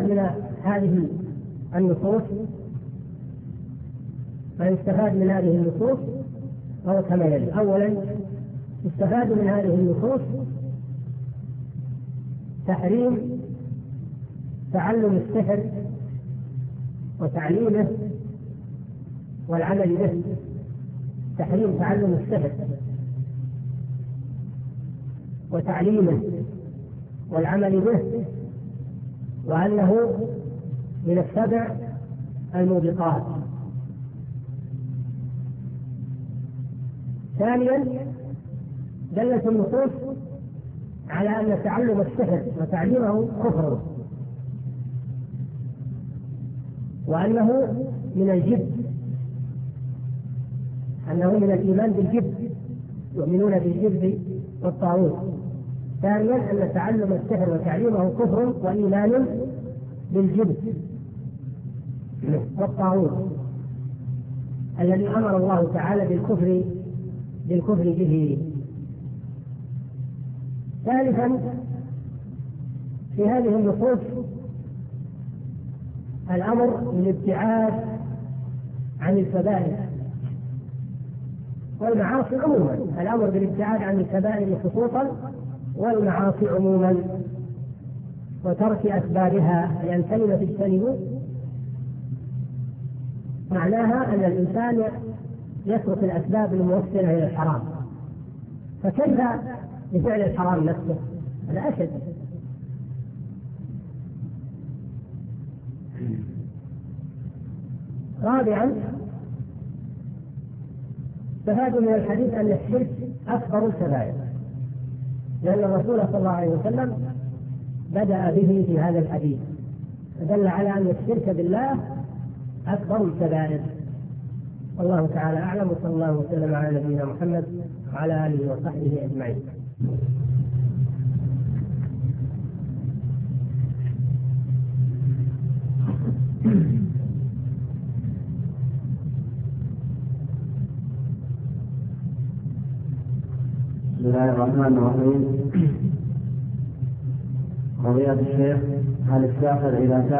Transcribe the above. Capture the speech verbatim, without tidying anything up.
من هذه النصوص ما يستفاد من هذه النصوص هو كما يلي. أولا يستفاد من هذه النصوص تحريم تعلم السحر وتعليمه والعمل به. تحريم تعلم السحر وتعليمه والعمل به، وأنه من السبع الموبقات. ثانيا دلت النصوص على أن تعلم السحر وتعليمه كفر، وأنه من الجبت، أنه من الإيمان بالجبت، يؤمنون بالجبت والطاغوت. ثانيا أن تعلم السحر وتعليمه كفر وإيمان بالجبت والطاغوت الذي أمر الله تعالى بالكفر بالكفر به. ثالثا في هذه النصوص الأمر بالابتعاد عن الكبائر والمعاصي عموما، الأمر بالابتعاد عن الكبائر خصوصا والمعاصي عموما، وترك أسبابها لأن كلمة اجتنبوا معناها أن الإنسان يترك الأسباب الموصلة إلى الحرام، فكيف بفعل الحرام نفسه؟ هذا أشد. رابعا استفاد من الحديث أن الشرك أكبر الكبائر، لأن الرسول صلى الله عليه وسلم بدأ به في هذا الحديث، فدل على أن الشرك بالله أكبر الكبائر. والله تعالى أعلم، وصلى الله وسلم على نبينا محمد وعلى آله وصحبه أجمعين. بسم الله الرحمن الرحيم. قضية الشيخ: هل الساحر إذا كان